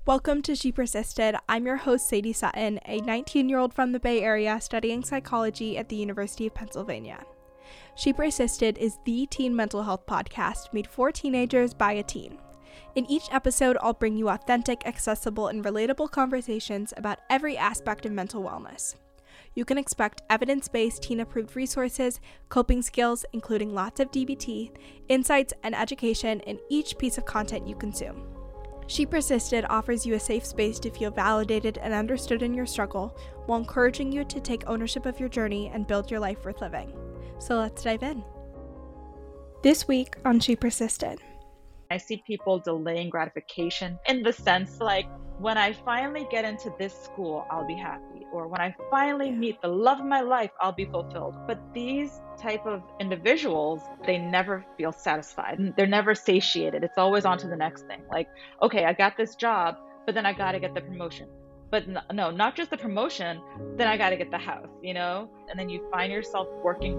Welcome to She Persisted. I'm your host, Sadie Sutton, a 19-year-old from the Bay Area studying psychology at the University of Pennsylvania. She Persisted is the teen mental health podcast made for teenagers by a teen. In each episode, I'll bring you authentic, accessible, and relatable conversations about every aspect of mental wellness. You can expect evidence-based teen-approved resources, coping skills, including lots of DBT, insights, and education in each piece of content you consume. She Persisted offers you a safe space to feel validated and understood in your struggle, while encouraging you to take ownership of your journey and build your life worth living. So let's dive in. This week on She Persisted. I see people delaying gratification in the sense like, when I finally get into this school, I'll be happy. Or when I finally meet the love of my life, I'll be fulfilled. But these type of individuals, they never feel satisfied. They're never satiated. It's always on to the next thing. Like, okay, I got this job, but then I got to get the promotion. But no, not just the promotion, then I got to get the house, And then you find yourself working,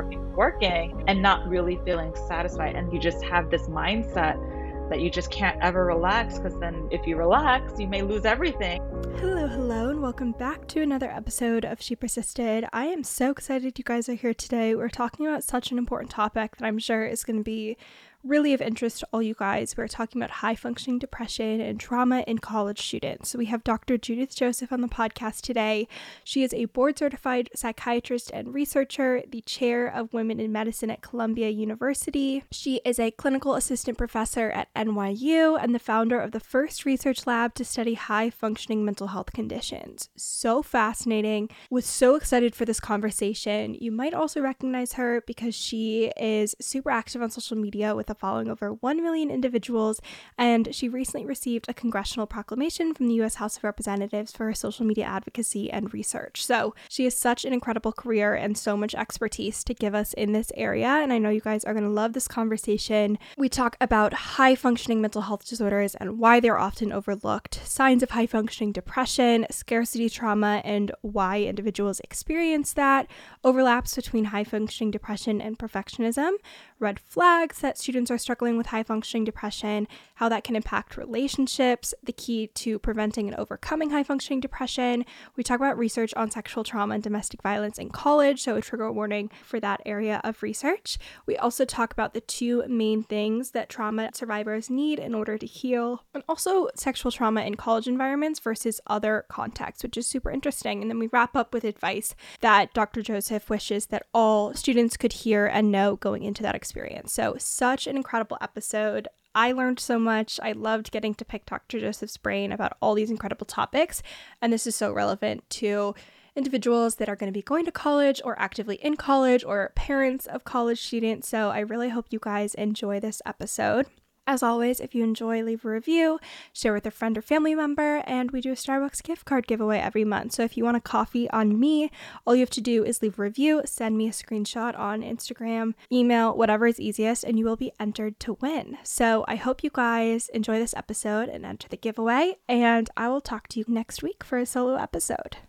and not really feeling satisfied. And you just have this mindset that you just can't ever relax, because then if you relax, you may lose everything. Hello, and welcome back to another episode of She Persisted. I am so excited you guys are here today. We're talking about such an important topic that I'm sure is going to be really of interest to all you guys. We're talking about high-functioning depression and trauma in college students. So we have Dr. Judith Joseph on the podcast today. She is a board-certified psychiatrist and researcher, the chair of women in medicine at Columbia University. She is a clinical assistant professor at NYU and the founder of the first research lab to study high-functioning mental health conditions. So fascinating. Was so excited for this conversation. You might also recognize her because she is super active on social media with a following over 1 million individuals, and she recently received a congressional proclamation from the U.S. House of Representatives for her social media advocacy and research. So she has such an incredible career and so much expertise to give us in this area, and I know you guys are going to love this conversation. We talk about high-functioning mental health disorders and why they're often overlooked, signs of high-functioning depression, scarcity trauma, and why individuals experience that, overlaps between high-functioning depression and perfectionism, red flags that students are struggling with high-functioning depression, how that can impact relationships, the key to preventing and overcoming high-functioning depression. We talk about research on sexual trauma and domestic violence in college, so a trigger warning for that area of research. We also talk about the two main things that trauma survivors need in order to heal, and also sexual trauma in college environments versus other contexts, which is super interesting. And then we wrap up with advice that Dr. Joseph wishes that all students could hear and know going into that experience. So such an incredible episode. I learned so much. I loved getting to pick Dr. Joseph's brain about all these incredible topics, and this is so relevant to individuals that are going to be going to college or actively in college or parents of college students. So I really hope you guys enjoy this episode. As always, if you enjoy, leave a review, share with a friend or family member, and we do a Starbucks gift card giveaway every month. So if you want a coffee on me, all you have to do is leave a review, send me a screenshot on Instagram, email, whatever is easiest, and you will be entered to win. So I hope you guys enjoy this episode and enter the giveaway, and I will talk to you next week for a solo episode.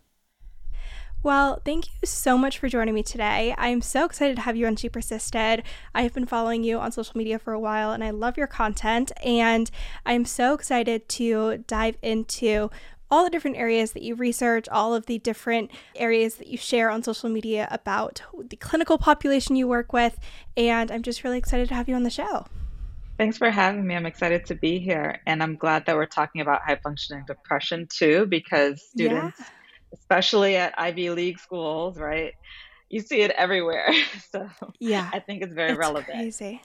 Well, thank you so much for joining me today. I am so excited to have you on She Persisted. I have been following you on social media for a while, and I love your content, and I'm so excited to dive into all the different areas that you research, all of the different areas that you share on social media about the clinical population you work with, and I'm just really excited to have you on the show. Thanks for having me. I'm excited to be here, and I'm glad that we're talking about high-functioning depression too, because students, especially at Ivy League schools, right? You see it everywhere. So yeah, I think it's very relevant. Crazy.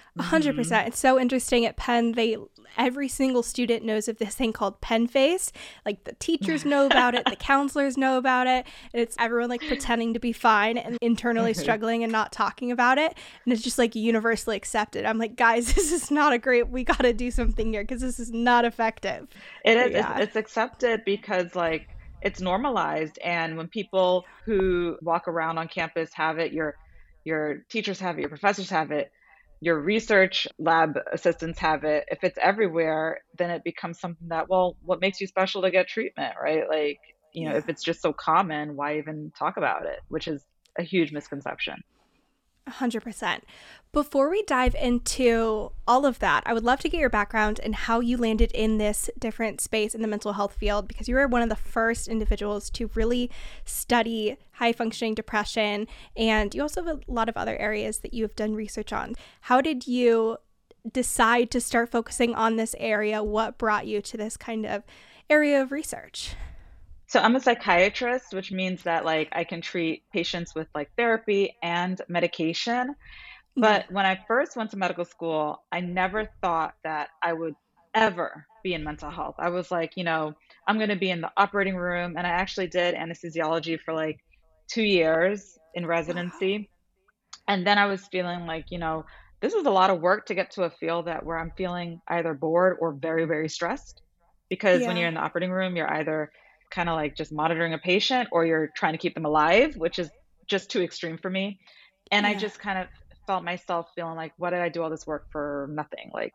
100%. It's so interesting at Penn. Every single student knows of this thing called Penn Face. Like the teachers know about it, the counselors know about it, and it's everyone like pretending to be fine and internally struggling and not talking about it. And it's just like universally accepted. I'm like, guys, this is not we got to do something here because this is not effective. It is. Yeah. It's accepted because like it's normalized. And when people who walk around on campus have it, your teachers have it, your professors have it, your research lab assistants have it, if it's everywhere, then it becomes something that, well, what makes you special to get treatment, right? Like, if it's just so common, why even talk about it? Which is a huge misconception. 100%. Before we dive into all of that, I would love to get your background and how you landed in this different space in the mental health field, because you were one of the first individuals to really study high functioning depression, and you also have a lot of other areas that you have done research on. How did you decide to start focusing on this area? What brought you to this kind of area of research? So I'm a psychiatrist, which means that like I can treat patients with like therapy and medication. Mhm. But when I first went to medical school, I never thought that I would ever be in mental health. I was like, I'm going to be in the operating room. And I actually did anesthesiology for like 2 years in Wow. residency. And then I was feeling like, this is a lot of work to get to a field that where I'm feeling either bored or very, very stressed. Because when you're Yeah. in the operating room, you're either kind of like just monitoring a patient or you're trying to keep them alive, which is just too extreme for me. And I Yeah. just kind of felt myself feeling like, what did I do all this work for nothing? Like,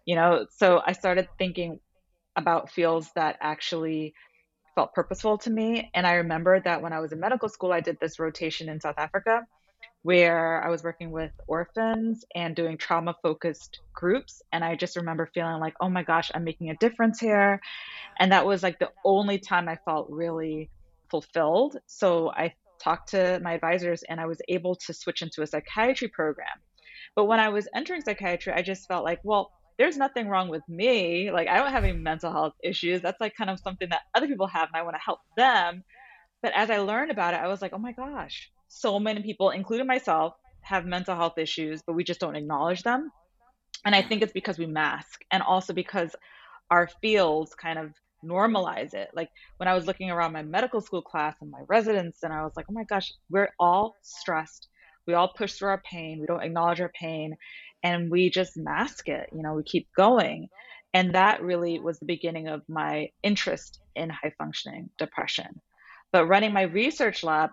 so I started thinking about fields that actually felt purposeful to me. And I remember that when I was in medical school, I did this rotation in South Africa where I was working with orphans and doing trauma focused groups. And I just remember feeling like, oh my gosh, I'm making a difference here. And that was like the only time I felt really fulfilled. So I talked to my advisors and I was able to switch into a psychiatry program. But when I was entering psychiatry, I just felt like, well, there's nothing wrong with me. Like, I don't have any mental health issues. That's like kind of something that other people have, and I want to help them. But as I learned about it, I was like, oh my gosh, so many people, including myself, have mental health issues, but we just don't acknowledge them. And I Yeah. think it's because we mask and also because our fields kind of normalize it. Like when I was looking around my medical school class and my residents, and I was like, oh my gosh, we're all stressed. We all push through our pain. We don't acknowledge our pain and we just mask it. We keep going. And that really was the beginning of my interest in high functioning depression. But running my research lab,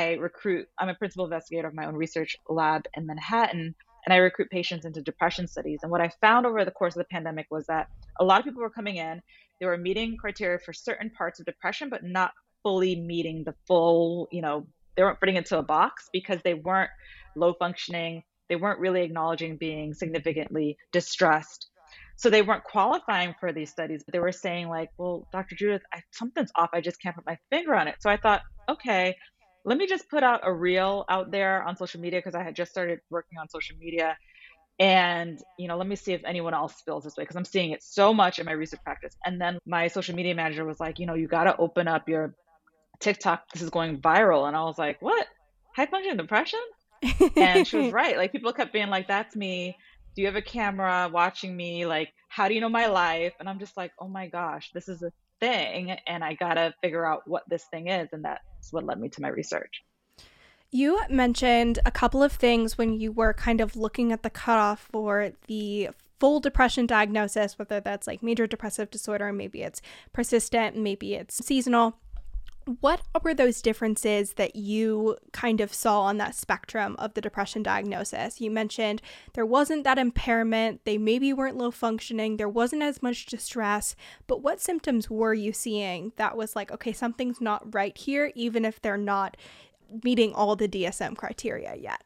I'm a principal investigator of my own research lab in Manhattan, and I recruit patients into depression studies. And what I found over the course of the pandemic was that a lot of people were coming in, they were meeting criteria for certain parts of depression, but not fully meeting the full, they weren't putting it into a box because they weren't low functioning. They weren't really acknowledging being significantly distressed. So they weren't qualifying for these studies, but they were saying like, well, Dr. Judith, something's off. I just can't put my finger on it. So I thought, okay, let me just put out a reel out there on social media because I had just started working on social media and, let me see if anyone else feels this way because I'm seeing it so much in my research practice. And then my social media manager was like, you got to open up your TikTok. This is going viral. And I was like, what? High functioning depression? And she was right. Like people kept being like, that's me. Do you have a camera watching me? Like, how do you know my life? And I'm just like, oh my gosh, this is a thing. And I got to figure out what this thing is. And that's what led me to my research. You mentioned a couple of things when you were kind of looking at the cutoff for the full depression diagnosis, whether that's like major depressive disorder, maybe it's persistent, maybe it's seasonal. What were those differences that you kind of saw on that spectrum of the depression diagnosis? You mentioned there wasn't that impairment, they maybe weren't low functioning, there wasn't as much distress, but what symptoms were you seeing that was like, okay, something's not right here, even if they're not meeting all the DSM criteria yet?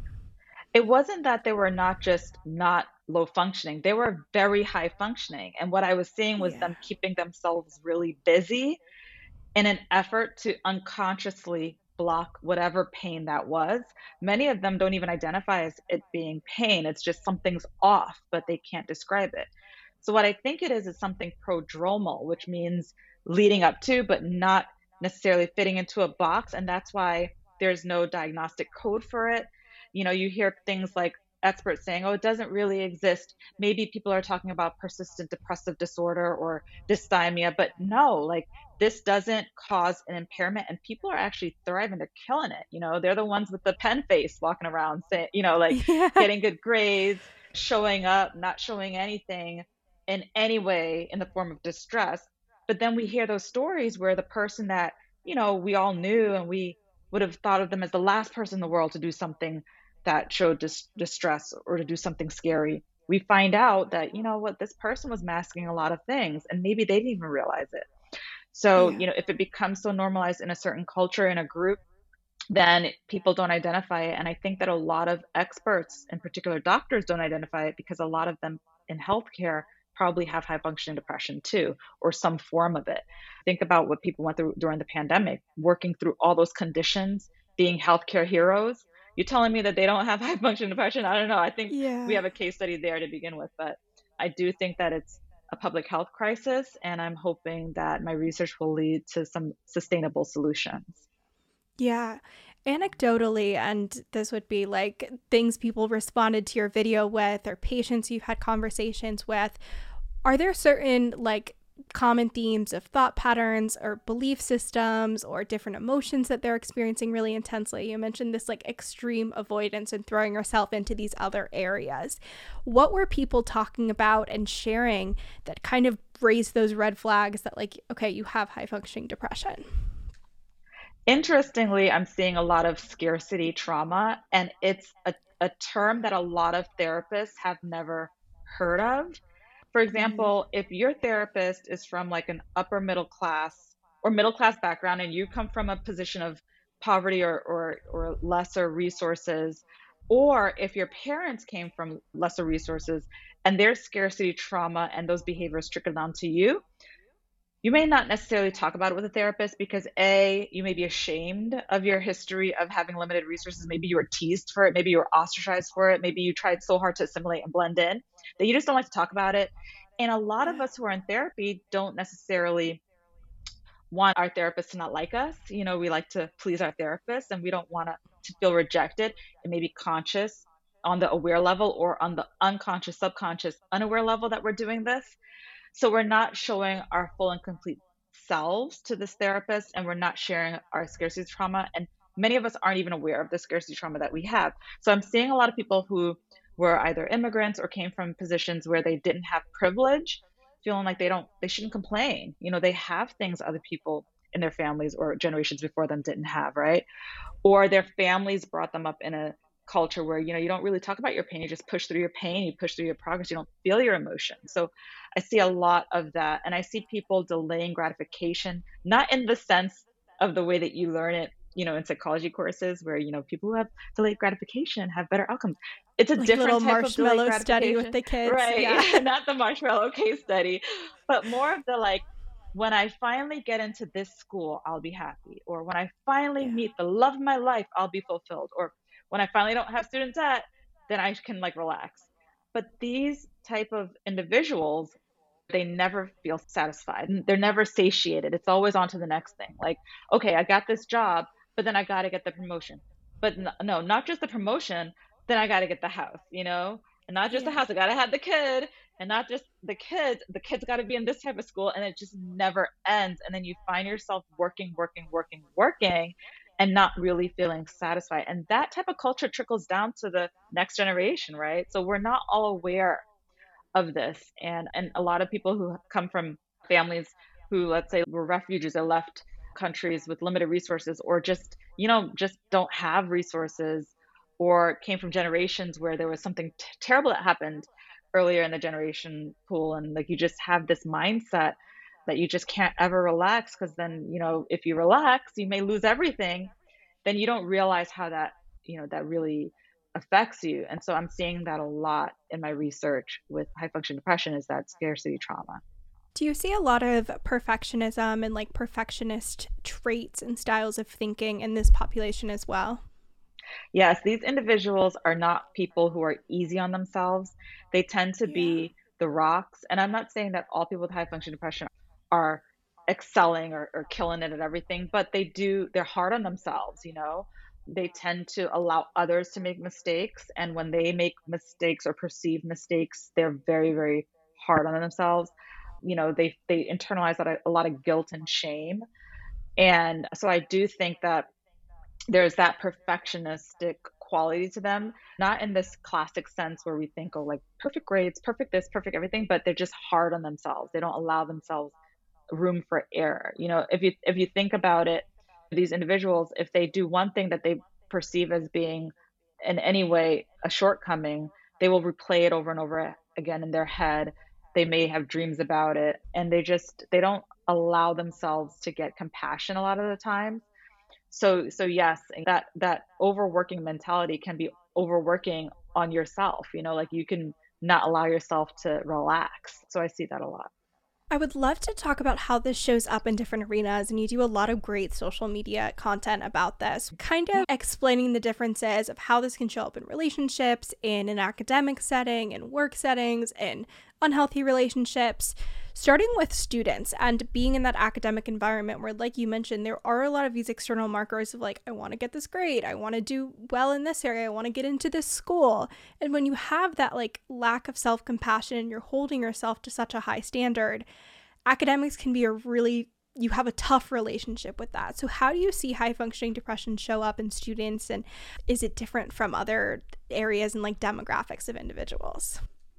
It wasn't that they were not just not low functioning, they were very high functioning. And what I was seeing was Yeah. them keeping themselves really busy in an effort to unconsciously block whatever pain that was. Many of them don't even identify as it being pain. It's just something's off, but they can't describe it. So, what I think it is something prodromal, which means leading up to, but not necessarily fitting into a box. And that's why there's no diagnostic code for it. You hear things like experts saying, oh, it doesn't really exist. Maybe people are talking about persistent depressive disorder or dysthymia, but no, like this doesn't cause an impairment and people are actually thriving. They're killing it. They're the ones with the pen face walking around saying, like Yeah. getting good grades, showing up, not showing anything in any way in the form of distress. But then we hear those stories where the person that, we all knew and we would have thought of them as the last person in the world to do something that showed distress or to do something scary. We find out that, what, this person was masking a lot of things and maybe they didn't even realize it. So, Yeah. if it becomes so normalized in a certain culture, in a group, then people don't identify it. And I think that a lot of experts, in particular doctors, don't identify it because a lot of them in healthcare probably have high functioning depression too, or some form of it. Think about what people went through during the pandemic, working through all those conditions, being healthcare heroes. You're telling me that they don't have high functioning depression? I don't know. I think we Yeah. have a case study there to begin with, but I do think that it's a public health crisis, and I'm hoping that my research will lead to some sustainable solutions. Yeah. Anecdotally, and this would be like things people responded to your video with or patients you've had conversations with, are there certain like common themes of thought patterns or belief systems or different emotions that they're experiencing really intensely? You mentioned this like extreme avoidance and throwing yourself into these other areas. What were people talking about and sharing that kind of raised those red flags that, like, okay, you have high functioning depression? Interestingly, I'm seeing a lot of scarcity trauma, and it's a term that a lot of therapists have never heard of. For Mm. example, if your therapist is from like an upper middle class or middle class background and you come from a position of poverty or lesser resources, or if your parents came from lesser resources and their scarcity trauma and those behaviors trickle down to you may not necessarily talk about it with a therapist because A, you may be ashamed of your history of having limited resources. Maybe you were teased for it. Maybe you were ostracized for it. Maybe you tried so hard to assimilate and blend in that you just don't like to talk about it. And a lot of Yeah. us who are in therapy don't necessarily want our therapist to not like us. You know, we like to please our therapist and we don't want to feel rejected. It may be conscious on the aware level or on the unconscious, subconscious, unaware level that we're doing this. So we're not showing our full and complete selves to this therapist, and we're not sharing our scarcity trauma. And many of us aren't even aware of the scarcity trauma that we have. So I'm seeing a lot of people who were either immigrants or came from positions where they didn't have privilege, feeling like they shouldn't complain. You know, they have things other people in their families or generations before them didn't have, right? Or their families brought them up in a culture where you don't really talk about your pain. You just push through your pain, you push through your progress, you don't feel your emotions. So I see a lot of that, and I see people delaying gratification, not in the sense of the way that you learn it, in psychology courses where people who have delayed gratification have better outcomes. It's a Like different little type of delayed marshmallow study with gratification, the kids. right? Yeah. Yeah, not the marshmallow case study, but more of the like, when I finally get into this school, I'll be happy. Or when I finally Yeah. meet the love of my life, I'll be fulfilled. Or when I finally don't have student debt, then I can like relax. But these type of individuals, they never feel satisfied. They're never satiated. It's always on to the next thing. Like, okay, I got this job, but then I got to get the promotion. But no, not just the promotion, then I got to get the house, and not just the Yeah. house. I got to have the kid, and not just the kids got to be in this type of school, and it just never ends. And then you find yourself working, working, working, working, and not really feeling satisfied. And that type of culture trickles down to the next generation, right? So we're not all aware of this. And a lot of people who come from families who, let's say, were refugees or left countries with limited resources, or just don't have resources, or came from generations where there was something terrible that happened earlier in the generation pool, and like you just have this mindset that you just can't ever relax, because then if you relax you may lose everything. Then you don't realize how that really affects you. And so I'm seeing that a lot in my research with high function depression, is that scarcity trauma. Do you see a lot of perfectionism and like perfectionist traits and styles of thinking in this population as well? Yes, these individuals are not people who are easy on themselves. They tend to Yeah. be the rocks. And I'm not saying that all people with high function depression are excelling or killing it at everything, but they're hard on themselves. They tend to allow others to make mistakes. And when they make mistakes or perceive mistakes, they're very, very hard on themselves. They internalize a lot of guilt and shame. And so I do think that there's that perfectionistic quality to them, not in this classic sense where we think, oh, like perfect grades, perfect this, perfect everything, but they're just hard on themselves. They don't allow themselves room for error. If you think about it, these individuals, if they do one thing that they perceive as being in any way a shortcoming, they will replay it over and over again in their head. They may have dreams about it, and they don't allow themselves to get compassion a lot of the time. So yes, that overworking mentality can be overworking on yourself, like you can not allow yourself to relax. So I see that a lot. I would love to talk about how this shows up in different arenas, and you do a lot of great social media content about this, kind of explaining the differences of how this can show up in relationships, in an academic setting, in work settings, in unhealthy relationships, starting with students and being in that academic environment where, like you mentioned, there are a lot of these external markers of like, I want to get this grade, I want to do well in this area, I want to get into this school. And when you have that like lack of self-compassion and you're holding yourself to such a high standard, academics can be you have a tough relationship with that. So how do you see high functioning depression show up in students, and is it different from other areas and like demographics of individuals?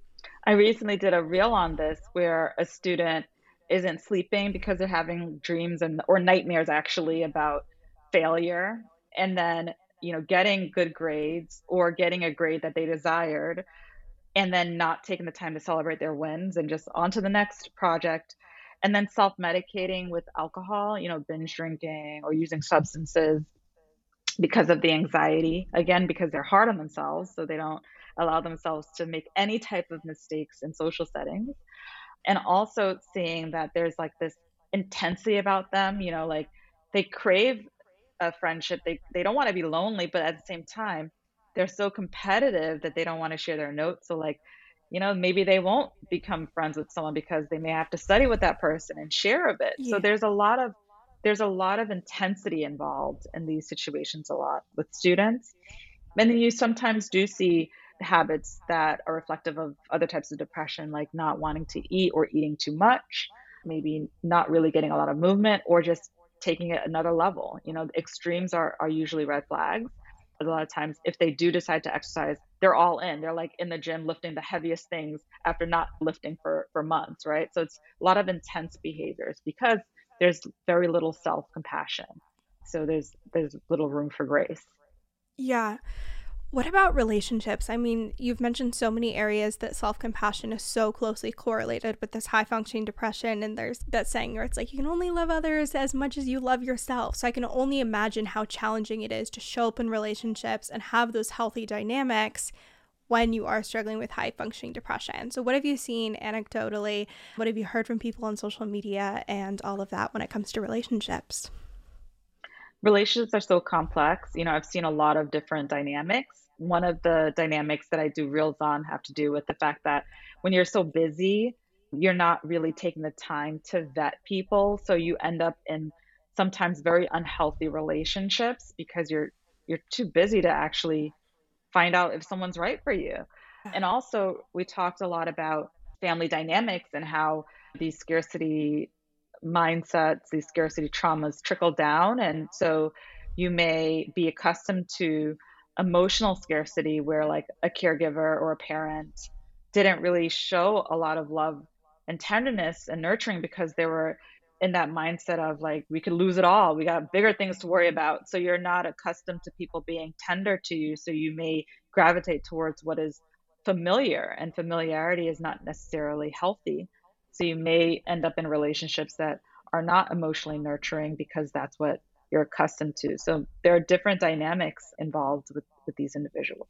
I recently did a reel on this where a student isn't sleeping because they're having dreams or nightmares actually about failure, and then getting good grades or getting a grade that they desired, and then not taking the time to celebrate their wins and just on to the next project, and then self-medicating with alcohol, binge drinking or using substances because of the anxiety, again, because they're hard on themselves, so they don't allow themselves to make any type of mistakes in social settings. And also seeing that there's like this intensity about them, like they crave a friendship. They don't want to be lonely, but at the same time, they're so competitive that they don't want to share their notes. So like, maybe they won't become friends with someone because they may have to study with that person and share a bit. So Yeah. there's a lot of intensity involved in these situations a lot with students. And then you sometimes do see habits that are reflective of other types of depression, like not wanting to eat or eating too much, maybe not really getting a lot of movement, or just taking it another level. Extremes are usually red flags. A lot of times, if they do decide to exercise, they're all in. They're like in the gym lifting the heaviest things after not lifting for months, right? So it's a lot of intense behaviors because there's very little self compassion. So there's little room for grace. Yeah. What about relationships? I mean, you've mentioned so many areas that self-compassion is so closely correlated with this high functioning depression, and there's that saying where it's like you can only love others as much as you love yourself. So I can only imagine how challenging it is to show up in relationships and have those healthy dynamics when you are struggling with high functioning depression. So what have you seen anecdotally? What have you heard from people on social media and all of that when it comes to relationships? Relationships are so complex. I've seen a lot of different dynamics. One of the dynamics that I do reels on have to do with the fact that when you're so busy, you're not really taking the time to vet people. So you end up in sometimes very unhealthy relationships because you're too busy to actually find out if someone's right for you. And also, we talked a lot about family dynamics and how these scarcity mindsets, these scarcity traumas trickle down. And so you may be accustomed to emotional scarcity where, like, a caregiver or a parent didn't really show a lot of love and tenderness and nurturing because they were in that mindset of like, we could lose it all. We got bigger things to worry about. So you're not accustomed to people being tender to you. So you may gravitate towards what is familiar, and familiarity is not necessarily healthy. So you may end up in relationships that are not emotionally nurturing because that's what you're accustomed to. So there are different dynamics involved with these individuals.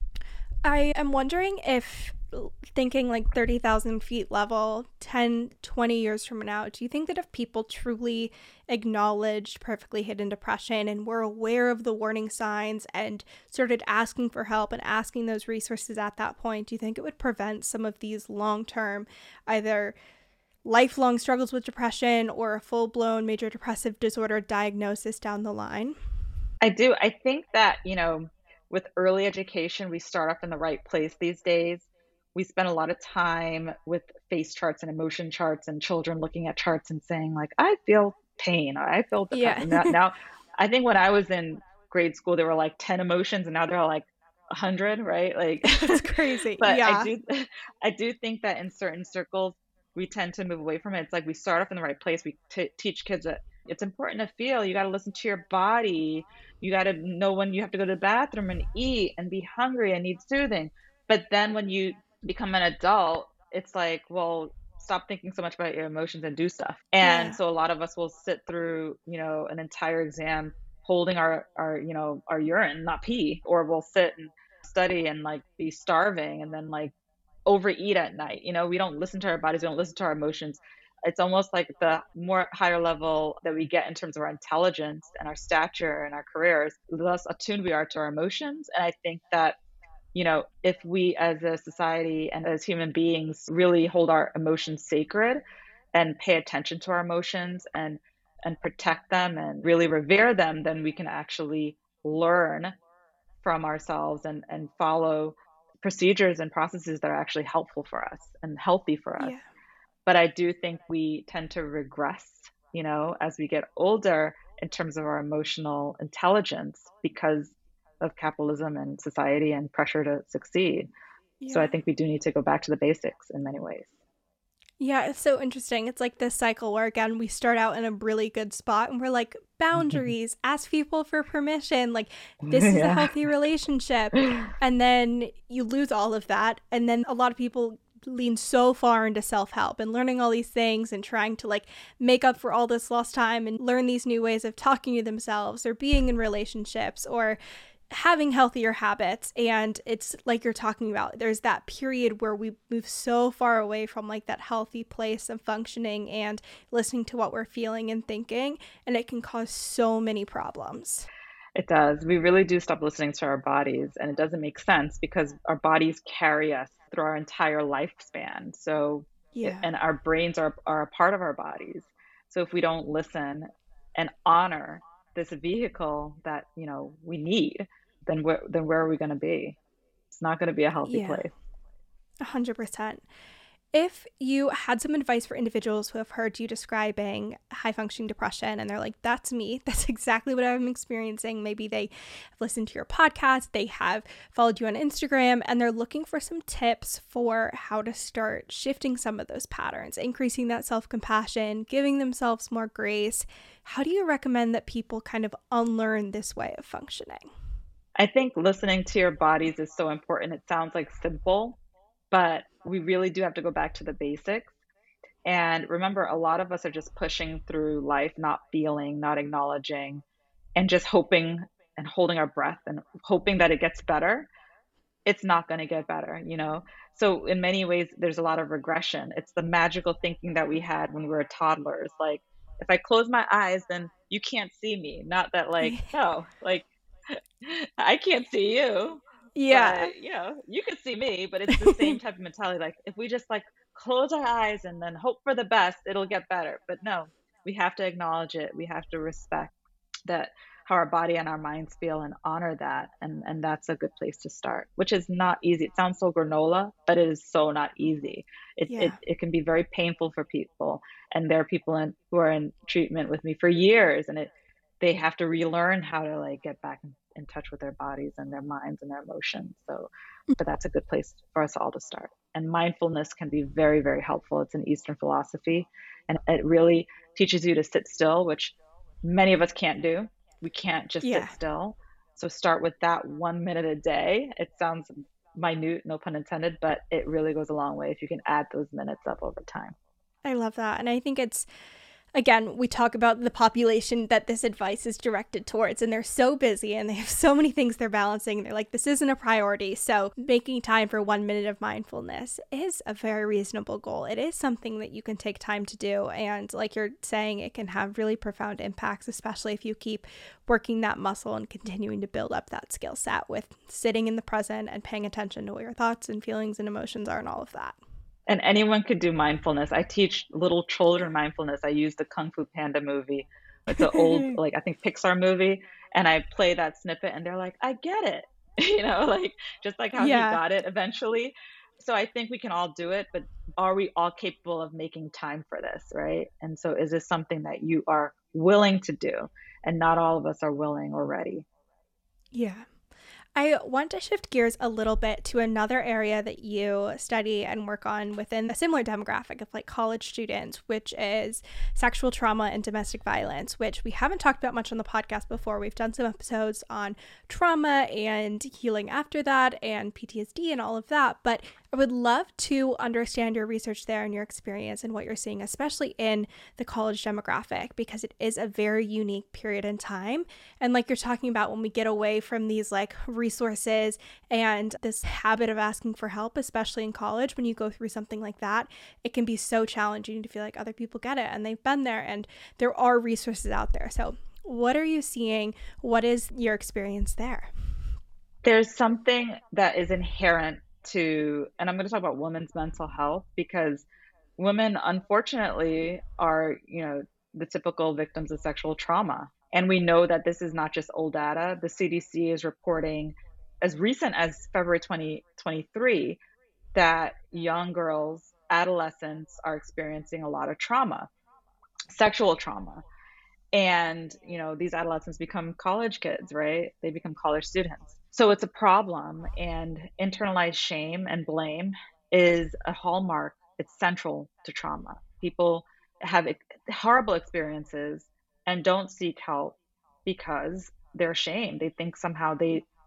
I am wondering if, thinking like 30,000 feet level, 10, 20 years from now, do you think that if people truly acknowledged perfectly hidden depression and were aware of the warning signs and started asking for help and asking those resources at that point, do you think it would prevent some of these long-term, either lifelong struggles with depression or a full-blown major depressive disorder diagnosis down the line? I do. I think that, with early education, we start off in the right place these days. We spend a lot of time with face charts and emotion charts and children looking at charts and saying like, I feel pain, or I feel depressed. Yeah. And now, I think when I was in grade school, there were like 10 emotions and now there are like 100, right? Like, That's crazy. but I Yeah. do, I do think that in certain circles, we tend to move away from it. It's like we start off in the right place. We teach kids that it's important to feel. You got to listen to your body. You got to know when you have to go to the bathroom and eat and be hungry and need soothing. But then when you become an adult, it's like, well, stop thinking so much about your emotions and do stuff. And Yeah. so a lot of us will sit through, an entire exam holding our urine, not pee, or we'll sit and study and like be starving and then like overeat at night. We don't listen to our bodies, we don't listen to our emotions. It's almost like the more higher level that we get in terms of our intelligence and our stature and our careers, the less attuned we are to our emotions. And I think that, if we as a society and as human beings really hold our emotions sacred and pay attention to our emotions and protect them and really revere them, then we can actually learn from ourselves and follow procedures and processes that are actually helpful for us and healthy for us. Yeah. But I do think we tend to regress, as we get older in terms of our emotional intelligence because of capitalism and society and pressure to succeed. So I Yeah. think we do need to go back to the basics in many ways. Yeah, it's so interesting. It's like this cycle where, again, we start out in a really good spot and we're like, boundaries, ask people for permission. Like, this is a Yeah. healthy relationship. And then you lose all of that. And then a lot of people lean so far into self-help and learning all these things and trying to like make up for all this lost time and learn these new ways of talking to themselves or being in relationships or having healthier habits. And it's like you're talking about, there's that period where we move so far away from like that healthy place of functioning and listening to what we're feeling and thinking, and it can cause so many problems. It does. We really do stop listening to our bodies, and it doesn't make sense because our bodies carry us through our entire lifespan. So, Yeah. and our brains are a part of our bodies. So if we don't listen and honor this vehicle that, we need, then where are we going to be? It's not going to be a healthy Yeah, place. 100%. If you had some advice for individuals who have heard you describing high functioning depression and they're like, that's me, that's exactly what I'm experiencing. Maybe they have listened to your podcast, they have followed you on Instagram, and they're looking for some tips for how to start shifting some of those patterns, increasing that self-compassion, giving themselves more grace. How do you recommend that people kind of unlearn this way of functioning? I think listening to your bodies is so important. It sounds like simple, but we really do have to go back to the basics. And remember, a lot of us are just pushing through life, not feeling, not acknowledging, and just hoping and holding our breath and hoping that it gets better. It's not going to get better. So, in many ways, there's a lot of regression. It's the magical thinking that we had when we were toddlers. Like, if I close my eyes, then you can't see me. Not that, like, no, like, I can't see you, Yeah. but you can see me, but it's the same type of mentality. Like if we just like close our eyes and then hope for the best, it'll get better. But no, we have to acknowledge it. We have to respect that how our body and our minds feel and honor that. And that's a good place to start, which is not easy. It sounds so granola, but it is so not easy. It it, Yeah. it can be very painful for people. And there are people who are in treatment with me for years and they have to relearn how to like get back in touch with their bodies and their minds and their emotions. So, but that's a good place for us all to start. And mindfulness can be very, very helpful. It's an Eastern philosophy, and it really teaches you to sit still, which many of us can't do. We can't just sit Yeah. still. So start with that 1 minute a day. It sounds minute, no pun intended, but it really goes a long way if you can add those minutes up over time. I love that. And I think it's, again, we talk about the population that this advice is directed towards, and they're so busy and they have so many things they're balancing. They're like, this isn't a priority. So making time for 1 minute of mindfulness is a very reasonable goal. It is something that you can take time to do. And like you're saying, it can have really profound impacts, especially if you keep working that muscle and continuing to build up that skill set with sitting in the present and paying attention to what your thoughts and feelings and emotions are and all of that. And anyone could do mindfulness. I teach little children mindfulness. I use the Kung Fu Panda movie. It's an old, like, I think Pixar movie. And I play that snippet and they're like, I get it. Like just like how he Yeah. got it eventually. So I think we can all do it, but are we all capable of making time for this, right? And so is this something that you are willing to do? And not all of us are willing or ready. Yeah. I want to shift gears a little bit to another area that you study and work on within a similar demographic of like college students, which is sexual trauma and domestic violence, which we haven't talked about much on the podcast before. We've done some episodes on trauma and healing after that and PTSD and all of that, but I would love to understand your research there and your experience and what you're seeing, especially in the college demographic, because it is a very unique period in time. And like you're talking about, when we get away from these like resources and this habit of asking for help, especially in college, when you go through something like that, it can be so challenging to feel like other people get it and they've been there and there are resources out there. So what are you seeing? What is your experience there? There's something that is inherent to, and I'm going to talk about women's mental health because women, unfortunately, are, the typical victims of sexual trauma. And we know that this is not just old data. The CDC is reporting as recent as February 2023 that young girls, adolescents are experiencing a lot of trauma, sexual trauma. And, these adolescents become college kids, right? They become college students. So it's a problem. And internalized shame and blame is a hallmark. It's central to trauma. People have horrible experiences and don't seek help because they're ashamed. They think somehow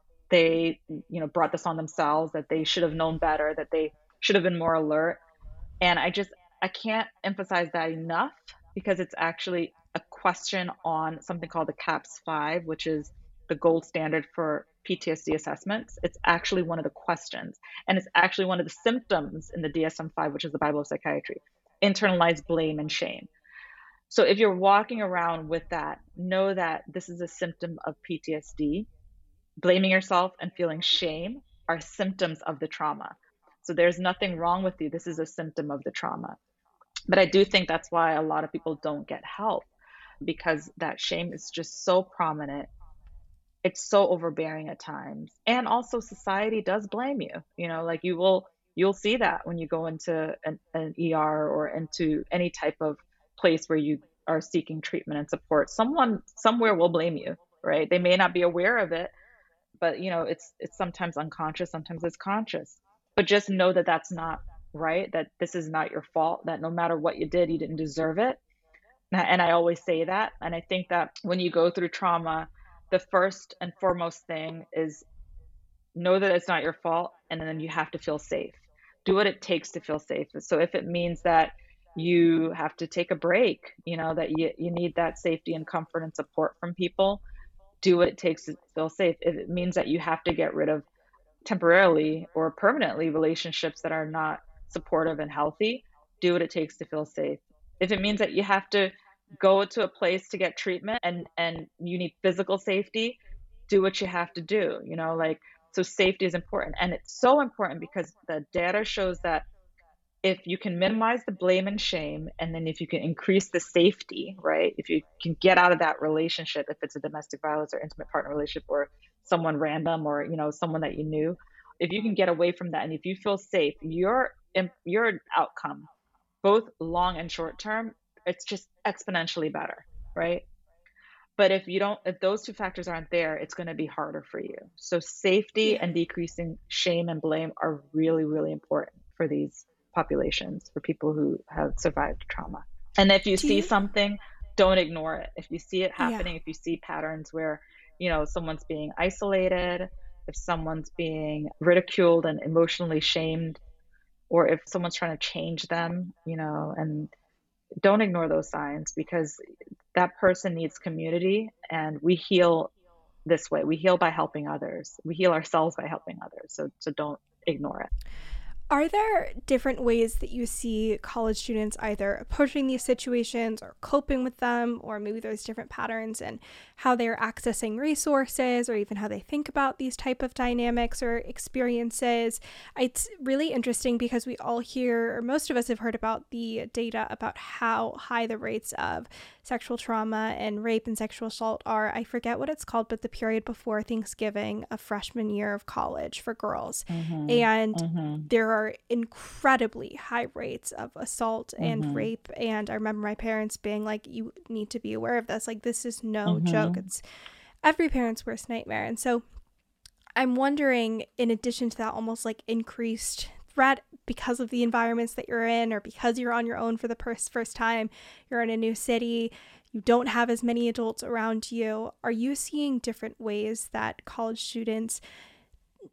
they brought this on themselves, that they should have known better, that they should have been more alert. And I can't emphasize that enough, because it's actually a question on something called the CAPS-5, which is the gold standard for PTSD assessments. It's actually one of the questions, and it's actually one of the symptoms in the DSM-5, which is the Bible of Psychiatry: internalized blame and shame. So if you're walking around with that, know that this is a symptom of PTSD. Blaming yourself and feeling shame are symptoms of the trauma. So there's nothing wrong with you. This is a symptom of the trauma. But I do think that's why a lot of people don't get help, because that shame is just so prominent. It's so overbearing at times. And also society does blame you. Like you'll see that when you go into an ER or into any type of place where you are seeking treatment and support. Someone somewhere will blame you, right? They may not be aware of it, but it's sometimes unconscious, sometimes it's conscious. But just know that that's not right, that this is not your fault, that no matter what you did, you didn't deserve it. And I always say that. And I think that when you go through trauma, the first and foremost thing is know that it's not your fault, and then you have to feel safe. Do what it takes to feel safe. So if it means that you have to take a break, that you need that safety and comfort and support from people, do what it takes to feel safe. If it means that you have to get rid of temporarily or permanently relationships that are not supportive and healthy, do what it takes to feel safe. If it means that you have to go to a place to get treatment and you need physical safety, do what you have to do. So safety is important. And it's so important because the data shows that if you can minimize the blame and shame, and then if you can increase the safety, right? If you can get out of that relationship, if it's a domestic violence or intimate partner relationship or someone random or, someone that you knew, if you can get away from that and if you feel safe, your outcome, both long and short term, it's just exponentially better, right? But if those two factors aren't there, it's going to be harder for you. So safety and decreasing shame and blame are really, really important for these populations, for people who have survived trauma. And if you see something, don't ignore it. If you see it happening, if you see patterns where, someone's being isolated, if someone's being ridiculed and emotionally shamed, or if someone's trying to change them, and don't ignore those signs, because that person needs community, and we heal this way. We heal by helping others. We heal ourselves by helping others. So don't ignore it. Are there different ways that you see college students either approaching these situations or coping with them, or maybe there's different patterns in how they're accessing resources or even how they think about these type of dynamics or experiences? It's really interesting because we all hear, or most of us have heard about the data about how high the rates of sexual trauma and rape and sexual assault are. I forget what it's called, but the period before Thanksgiving of freshman year of college for girls. And there are incredibly high rates of assault and rape. And I remember my parents being like, you need to be aware of this. Like, this is no joke. It's every parent's worst nightmare. And so I'm wondering, in addition to that almost like increased threat because of the environments that you're in, or because you're on your own for the first time, you're in a new city, you don't have as many adults around you, are you seeing different ways that college students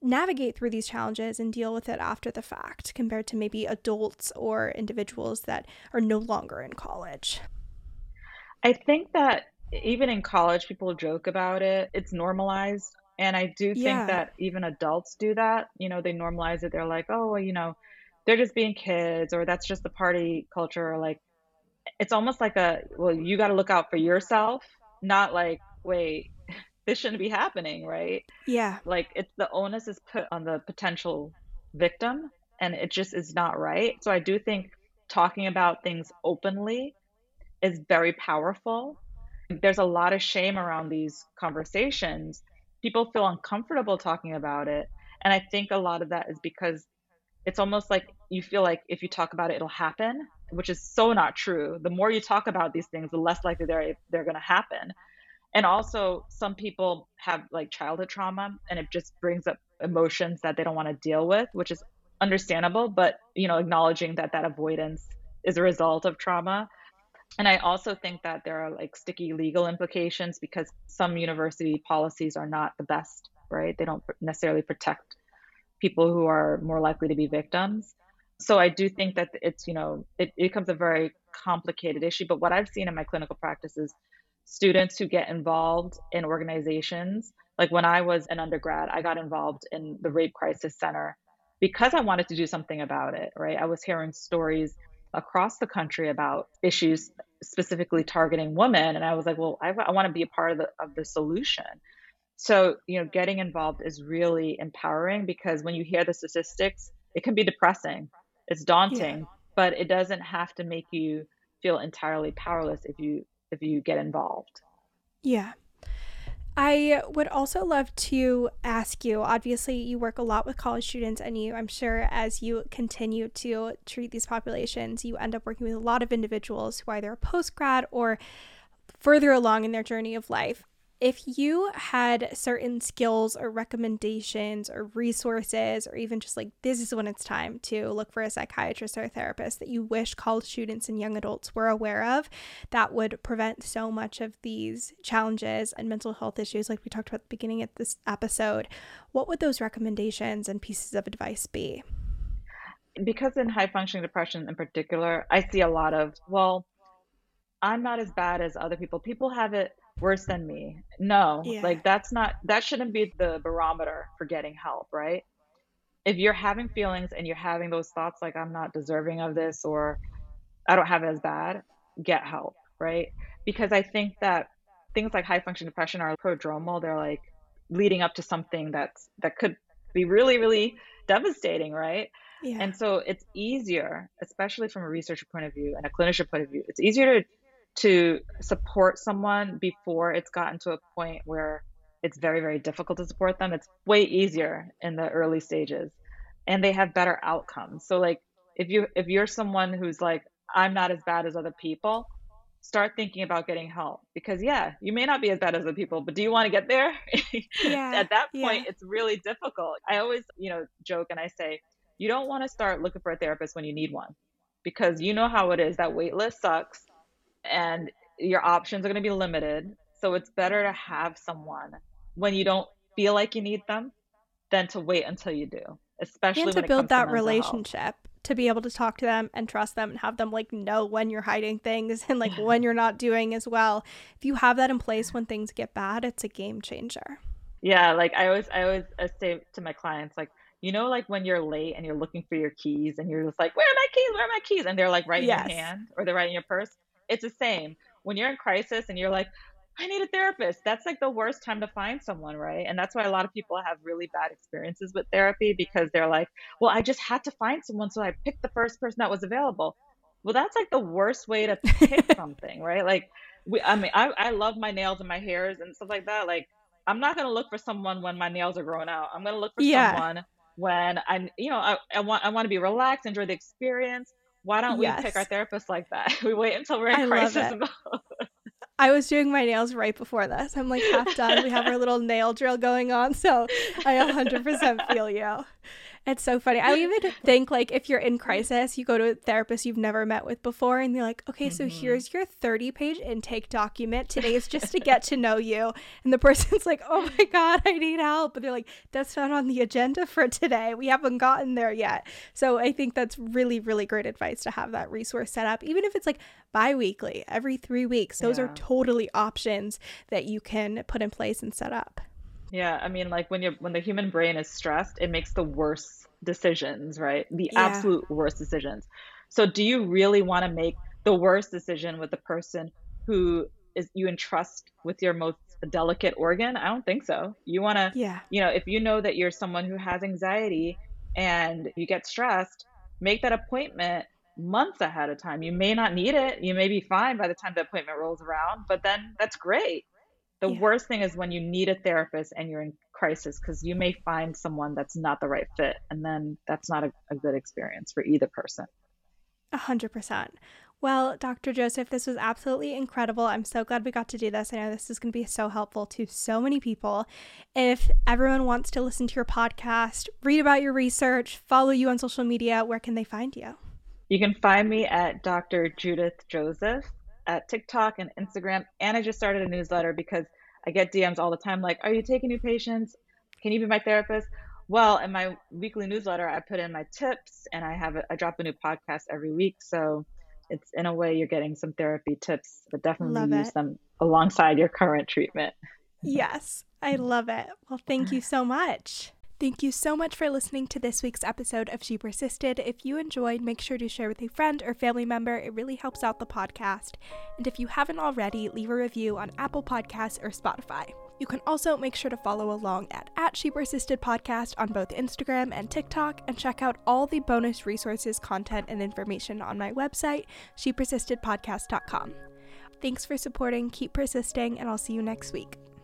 navigate through these challenges and deal with it after the fact compared to maybe adults or individuals that are no longer in college? I think that even in college, people joke about it. It's normalized. And I do think Yeah. that even adults do that. They normalize it. They're like, oh, well, they're just being kids, or that's just the party culture. Or like, it's almost like well, you got to look out for yourself, not like, wait, this shouldn't be happening, right? Yeah. Like, it's the onus is put on the potential victim, and it just is not right. So I do think talking about things openly is very powerful. There's a lot of shame around these conversations. People feel uncomfortable talking about it. And I think a lot of that is because it's almost like you feel like if you talk about it, it'll happen, which is so not true. The more you talk about these things, the less likely they're going to happen. And also, some people have like childhood trauma, and it just brings up emotions that they don't want to deal with, which is understandable. But acknowledging that avoidance is a result of trauma. And I also think that there are like sticky legal implications because some university policies are not the best, right? They don't necessarily protect people who are more likely to be victims. So I do think that it becomes a very complicated issue. But what I've seen in my clinical practice is students who get involved in organizations. Like when I was an undergrad, I got involved in the Rape Crisis Center because I wanted to do something about it, right? I was hearing stories across the country about issues specifically targeting women. And I was like, well, I want to be a part of the solution. So, getting involved is really empowering because when you hear the statistics, it can be depressing. It's Yeah. daunting, but it doesn't have to make you feel entirely powerless if you get involved. Yeah. I would also love to ask you, obviously you work a lot with college students, and I'm sure as you continue to treat these populations, you end up working with a lot of individuals who either are post-grad or further along in their journey of life. If you had certain skills or recommendations or resources, or even just like this is when it's time to look for a psychiatrist or a therapist that you wish college students and young adults were aware of, that would prevent so much of these challenges and mental health issues like we talked about at the beginning of this episode, what would those recommendations and pieces of advice be? Because in high functioning depression in particular, I see a lot of, well, I'm not as bad as other people. People have it worse than me. No, Yeah. like that shouldn't be the barometer for getting help, right? If you're having feelings and you're having those thoughts like I'm not deserving of this or I don't have it as bad, get help, right? Because I think that things like high function depression are prodromal. They're like leading up to something that could be really, really devastating, right? Yeah. And so it's easier, especially from a researcher point of view and a clinician point of view, it's easier to support someone before it's gotten to a point where it's very, very difficult to support them. It's way easier in the early stages and they have better outcomes. So like if you're someone who's like, I'm not as bad as other people, start thinking about getting help because yeah, you may not be as bad as other people, but do you want to get there? Yeah. At that Yeah. point, it's really difficult. I always, joke and I say, you don't want to start looking for a therapist when you need one because you know how it is. That wait list sucks and your options are going to be limited. So it's better to have someone when you don't feel like you need them than to wait until you do, And especially to when it build comes to that mental health. relationship, to be able to talk to them and trust them and have them like know when you're hiding things and like when you're not doing as well. If you have that in place when things get bad, it's a game changer. Yeah, like I always say to my clients, like, like when you're late and you're looking for your keys and you're just like, where are my keys? Where are my keys? And they're like right in your Yes. hand or they're right in your purse. It's the same. When you're in crisis and you're like, I need a therapist, that's like the worst time to find someone, right? And that's why a lot of people have really bad experiences with therapy because they're like, well, I just had to find someone, so I picked the first person that was available. Well, that's like the worst way to pick something, right? Like I mean, I love my nails and my hairs and stuff like that. Like I'm not going to look for someone when my nails are growing out. I'm going to look for Yeah. someone when I want to be relaxed, enjoy the experience. Why don't we pick our Yes. therapist like that? We wait until we're in I love crisis. it. I was doing my nails right before this. I'm like half done. We have our little nail drill going on. So I 100% feel you. It's so funny. I even think, like, if you're in crisis, you go to a therapist you've never met with before, and you're like, okay, so here's your 30-page intake document. Today is just to get to know you. And the person's like, oh my God, I need help. But they're like, that's not on the agenda for today. We haven't gotten there yet. So I think that's really, really great advice to have that resource set up, even if it's like bi-weekly, every 3 weeks. Those are totally options that you can put in place and set up. Yeah, I mean, like when the human brain is stressed, it makes the worst decisions, right? The absolute worst decisions. So do you really want to make the worst decision with the person who is you entrust with your most delicate organ? I don't think so. You want to, if you know that you're someone who has anxiety and you get stressed, make that appointment months ahead of time. You may not need it. You may be fine by the time the appointment rolls around, but then that's great. The worst thing is when you need a therapist and you're in crisis, because you may find someone that's not the right fit. And then that's not a good experience for either person. 100%. Well, Dr. Joseph, this was absolutely incredible. I'm so glad we got to do this. I know this is going to be so helpful to so many people. If everyone wants to listen to your podcast, read about your research, follow you on social media, where can they find you? You can find me at Dr. Judith Joseph at TikTok and Instagram. And I just started a newsletter because I get DMs all the time like, are you taking new patients? Can you be my therapist? Well, in my weekly newsletter, I put in my tips, and I drop a new podcast every week. So it's, in a way, you're getting some therapy tips, but definitely use them alongside your current treatment. Yes, I love it. Well, thank you so much. Thank you so much for listening to this week's episode of She Persisted. If you enjoyed, make sure to share with a friend or family member. It really helps out the podcast. And if you haven't already, leave a review on Apple Podcasts or Spotify. You can also make sure to follow along at She Persisted Podcast on both Instagram and TikTok, and check out all the bonus resources, content, and information on my website, shepersistedpodcast.com. Thanks for supporting, keep persisting, and I'll see you next week.